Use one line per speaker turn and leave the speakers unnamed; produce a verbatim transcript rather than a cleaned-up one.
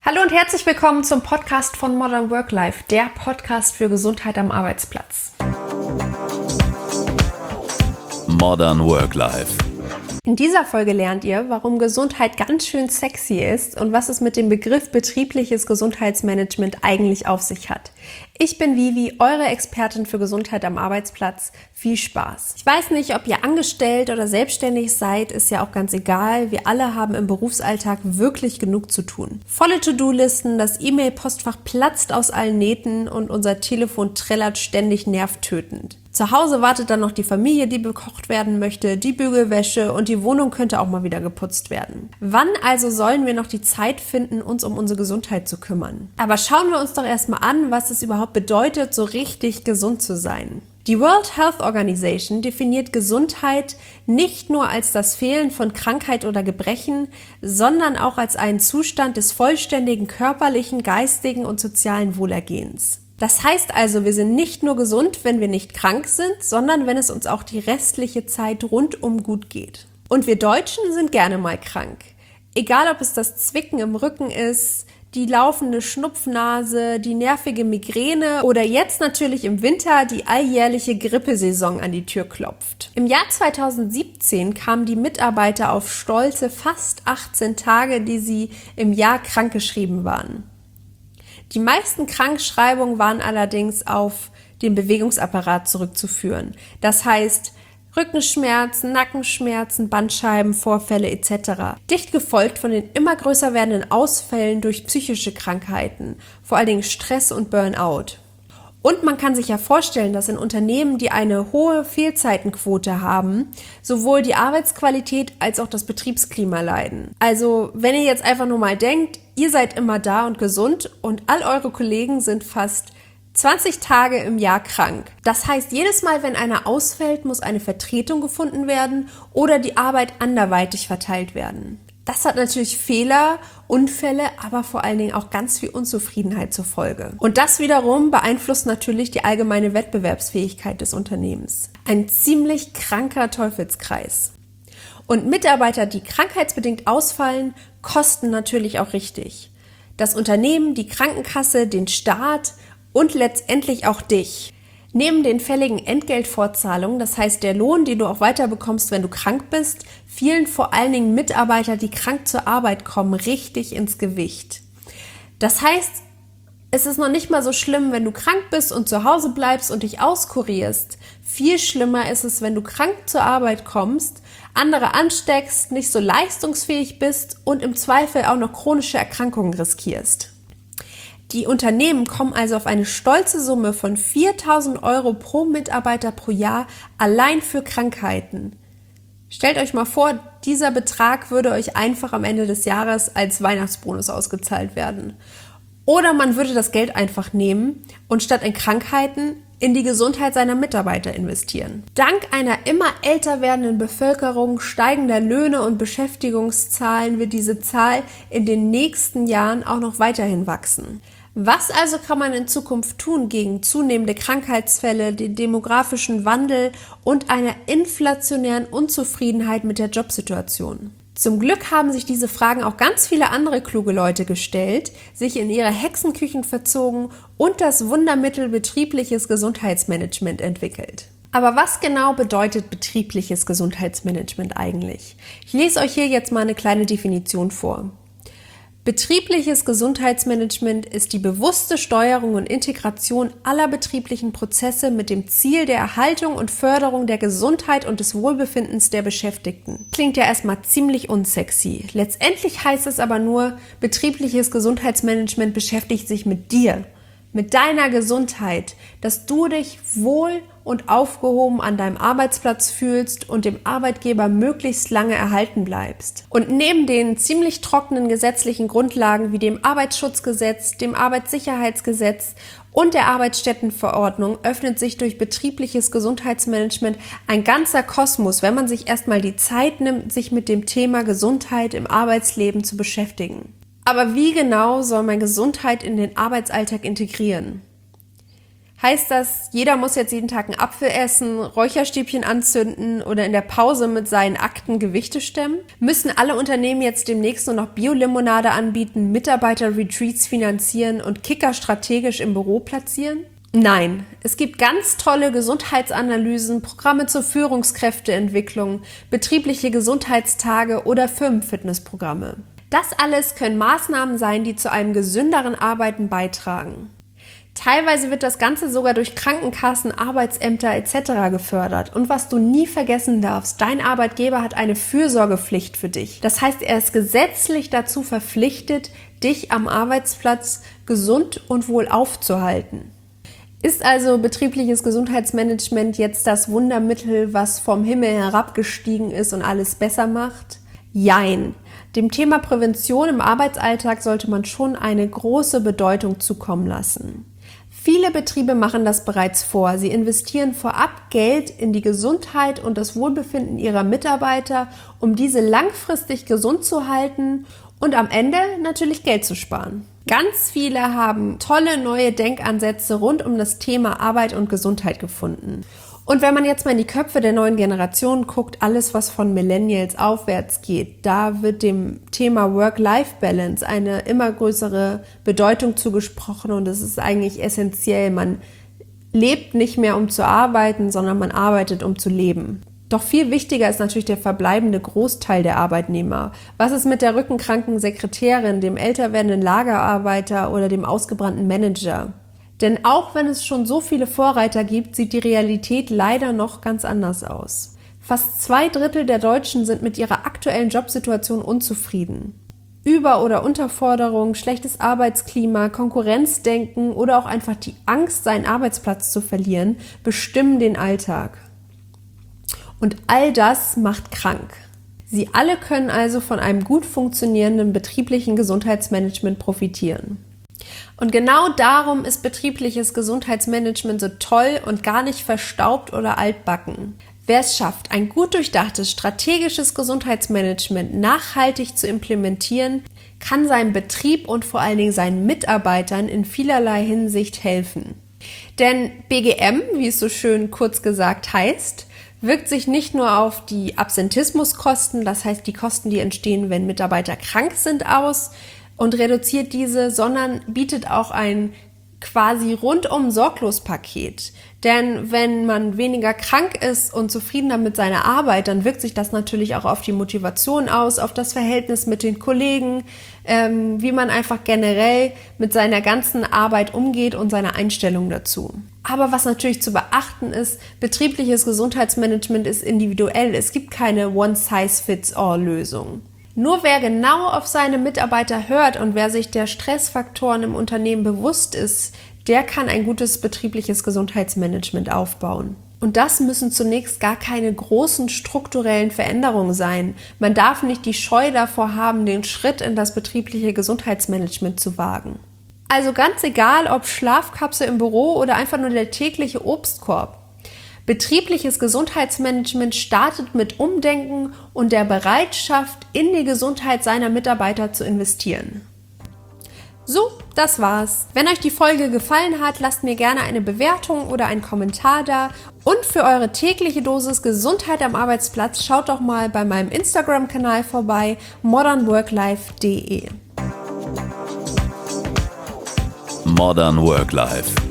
Hallo und herzlich willkommen zum Podcast von Modern Work Life, der Podcast für Gesundheit am Arbeitsplatz.
Modern Work Life.
In dieser Folge lernt ihr, warum Gesundheit ganz schön sexy ist und was es mit dem Begriff betriebliches Gesundheitsmanagement eigentlich auf sich hat. Ich bin Vivi, eure Expertin für Gesundheit am Arbeitsplatz. Viel Spaß! Ich weiß nicht, ob ihr angestellt oder selbstständig seid, ist ja auch ganz egal. Wir alle haben im Berufsalltag wirklich genug zu tun. Volle To-Do-Listen, das E-Mail-Postfach platzt aus allen Nähten und unser Telefon trällert ständig nervtötend. Zu Hause wartet dann noch die Familie, die bekocht werden möchte, die Bügelwäsche und die Wohnung könnte auch mal wieder geputzt werden. Wann also sollen wir noch die Zeit finden, uns um unsere Gesundheit zu kümmern? Aber schauen wir uns doch erstmal an, was es überhaupt bedeutet, so richtig gesund zu sein. Die World Health Organization definiert Gesundheit nicht nur als das Fehlen von Krankheit oder Gebrechen, sondern auch als einen Zustand des vollständigen körperlichen, geistigen und sozialen Wohlergehens. Das heißt also, wir sind nicht nur gesund, wenn wir nicht krank sind, sondern wenn es uns auch die restliche Zeit rundum gut geht. Und wir Deutschen sind gerne mal krank. Egal, ob es das Zwicken im Rücken ist, die laufende Schnupfnase, die nervige Migräne oder jetzt natürlich im Winter die alljährliche Grippesaison an die Tür klopft. Im Jahr zweitausendsiebzehn kamen die Mitarbeiter auf stolze fast achtzehn Tage, die sie im Jahr krankgeschrieben waren. Die meisten Krankschreibungen waren allerdings auf den Bewegungsapparat zurückzuführen. Das heißt Rückenschmerzen, Nackenschmerzen, Bandscheibenvorfälle et cetera. Dicht gefolgt von den immer größer werdenden Ausfällen durch psychische Krankheiten, vor allen Dingen Stress und Burnout. Und man kann sich ja vorstellen, dass in Unternehmen, die eine hohe Fehlzeitenquote haben, sowohl die Arbeitsqualität als auch das Betriebsklima leiden. Also wenn ihr jetzt einfach nur mal denkt, ihr seid immer da und gesund und all eure Kollegen sind fast zwanzig Tage im Jahr krank. Das heißt, jedes Mal, wenn einer ausfällt, muss eine Vertretung gefunden werden oder die Arbeit anderweitig verteilt werden. Das hat natürlich Fehler, Unfälle, aber vor allen Dingen auch ganz viel Unzufriedenheit zur Folge. Und das wiederum beeinflusst natürlich die allgemeine Wettbewerbsfähigkeit des Unternehmens. Ein ziemlich kranker Teufelskreis. Und Mitarbeiter, die krankheitsbedingt ausfallen, kosten natürlich auch richtig. Das Unternehmen, die Krankenkasse, den Staat und letztendlich auch dich. Neben den fälligen Entgeltfortzahlungen, das heißt der Lohn, den du auch weiter bekommst, wenn du krank bist, fielen vor allen Dingen Mitarbeiter, die krank zur Arbeit kommen, richtig ins Gewicht. Das heißt, es ist noch nicht mal so schlimm, wenn du krank bist und zu Hause bleibst und dich auskurierst. Viel schlimmer ist es, wenn du krank zur Arbeit kommst, andere ansteckst, nicht so leistungsfähig bist und im Zweifel auch noch chronische Erkrankungen riskierst. Die Unternehmen kommen also auf eine stolze Summe von viertausend Euro pro Mitarbeiter pro Jahr allein für Krankheiten. Stellt euch mal vor, dieser Betrag würde euch einfach am Ende des Jahres als Weihnachtsbonus ausgezahlt werden. Oder man würde das Geld einfach nehmen und statt in Krankheiten in die Gesundheit seiner Mitarbeiter investieren. Dank einer immer älter werdenden Bevölkerung, steigender Löhne und Beschäftigungszahlen wird diese Zahl in den nächsten Jahren auch noch weiterhin wachsen. Was also kann man in Zukunft tun gegen zunehmende Krankheitsfälle, den demografischen Wandel und einer inflationären Unzufriedenheit mit der Jobsituation? Zum Glück haben sich diese Fragen auch ganz viele andere kluge Leute gestellt, sich in ihre Hexenküchen verzogen und das Wundermittel betriebliches Gesundheitsmanagement entwickelt. Aber was genau bedeutet betriebliches Gesundheitsmanagement eigentlich? Ich lese euch hier jetzt mal eine kleine Definition vor. Betriebliches Gesundheitsmanagement ist die bewusste Steuerung und Integration aller betrieblichen Prozesse mit dem Ziel der Erhaltung und Förderung der Gesundheit und des Wohlbefindens der Beschäftigten. Klingt ja erstmal ziemlich unsexy. Letztendlich heißt es aber nur, betriebliches Gesundheitsmanagement beschäftigt sich mit dir, mit deiner Gesundheit, dass du dich wohl und aufgehoben an deinem Arbeitsplatz fühlst und dem Arbeitgeber möglichst lange erhalten bleibst. Und neben den ziemlich trockenen gesetzlichen Grundlagen wie dem Arbeitsschutzgesetz, dem Arbeitssicherheitsgesetz und der Arbeitsstättenverordnung öffnet sich durch betriebliches Gesundheitsmanagement ein ganzer Kosmos, wenn man sich erstmal die Zeit nimmt, sich mit dem Thema Gesundheit im Arbeitsleben zu beschäftigen. Aber wie genau soll man Gesundheit in den Arbeitsalltag integrieren? Heißt das, jeder muss jetzt jeden Tag einen Apfel essen, Räucherstäbchen anzünden oder in der Pause mit seinen Akten Gewichte stemmen? Müssen alle Unternehmen jetzt demnächst nur noch Bio-Limonade anbieten, Mitarbeiter-Retreats finanzieren und Kicker strategisch im Büro platzieren? Nein, es gibt ganz tolle Gesundheitsanalysen, Programme zur Führungskräfteentwicklung, betriebliche Gesundheitstage oder Firmenfitnessprogramme. Das alles können Maßnahmen sein, die zu einem gesünderen Arbeiten beitragen. Teilweise wird das Ganze sogar durch Krankenkassen, Arbeitsämter et cetera gefördert. Und was du nie vergessen darfst, dein Arbeitgeber hat eine Fürsorgepflicht für dich. Das heißt, er ist gesetzlich dazu verpflichtet, dich am Arbeitsplatz gesund und wohl aufzuhalten. Ist also betriebliches Gesundheitsmanagement jetzt das Wundermittel, was vom Himmel herabgestiegen ist und alles besser macht? Jein. Dem Thema Prävention im Arbeitsalltag sollte man schon eine große Bedeutung zukommen lassen. Viele Betriebe machen das bereits vor. Sie investieren vorab Geld in die Gesundheit und das Wohlbefinden ihrer Mitarbeiter, um diese langfristig gesund zu halten und am Ende natürlich Geld zu sparen. Ganz viele haben tolle neue Denkansätze rund um das Thema Arbeit und Gesundheit gefunden. Und wenn man jetzt mal in die Köpfe der neuen Generation guckt, alles was von Millennials aufwärts geht, da wird dem Thema Work-Life-Balance eine immer größere Bedeutung zugesprochen und es ist eigentlich essentiell. Man lebt nicht mehr, um zu arbeiten, sondern man arbeitet, um zu leben. Doch viel wichtiger ist natürlich der verbleibende Großteil der Arbeitnehmer. Was ist mit der rückenkranken Sekretärin, dem älter werdenden Lagerarbeiter oder dem ausgebrannten Manager? Denn auch wenn es schon so viele Vorreiter gibt, sieht die Realität leider noch ganz anders aus. Fast zwei Drittel der Deutschen sind mit ihrer aktuellen Jobsituation unzufrieden. Über- oder Unterforderung, schlechtes Arbeitsklima, Konkurrenzdenken oder auch einfach die Angst, seinen Arbeitsplatz zu verlieren, bestimmen den Alltag. Und all das macht krank. Sie alle können also von einem gut funktionierenden betrieblichen Gesundheitsmanagement profitieren. Und genau darum ist betriebliches Gesundheitsmanagement so toll und gar nicht verstaubt oder altbacken. Wer es schafft, ein gut durchdachtes, strategisches Gesundheitsmanagement nachhaltig zu implementieren, kann seinem Betrieb und vor allen Dingen seinen Mitarbeitern in vielerlei Hinsicht helfen. Denn B G M, wie es so schön kurz gesagt heißt, wirkt sich nicht nur auf die Absentismuskosten, das heißt die Kosten, die entstehen, wenn Mitarbeiter krank sind, aus, und reduziert diese, sondern bietet auch ein quasi rundum sorglos Paket. Denn wenn man weniger krank ist und zufriedener mit seiner Arbeit, dann wirkt sich das natürlich auch auf die Motivation aus, auf das Verhältnis mit den Kollegen, ähm, wie man einfach generell mit seiner ganzen Arbeit umgeht und seine Einstellung dazu. Aber was natürlich zu beachten ist, betriebliches Gesundheitsmanagement ist individuell. Es gibt keine One-Size-Fits-All-Lösung. Nur wer genau auf seine Mitarbeiter hört und wer sich der Stressfaktoren im Unternehmen bewusst ist, der kann ein gutes betriebliches Gesundheitsmanagement aufbauen. Und das müssen zunächst gar keine großen strukturellen Veränderungen sein. Man darf nicht die Scheu davor haben, den Schritt in das betriebliche Gesundheitsmanagement zu wagen. Also ganz egal, ob Schlafkapsel im Büro oder einfach nur der tägliche Obstkorb. Betriebliches Gesundheitsmanagement startet mit Umdenken und der Bereitschaft, in die Gesundheit seiner Mitarbeiter zu investieren. So, das war's. Wenn euch die Folge gefallen hat, lasst mir gerne eine Bewertung oder einen Kommentar da. Und für eure tägliche Dosis Gesundheit am Arbeitsplatz schaut doch mal bei meinem Instagram-Kanal vorbei, modern work life punkt de.
Modern Work Life.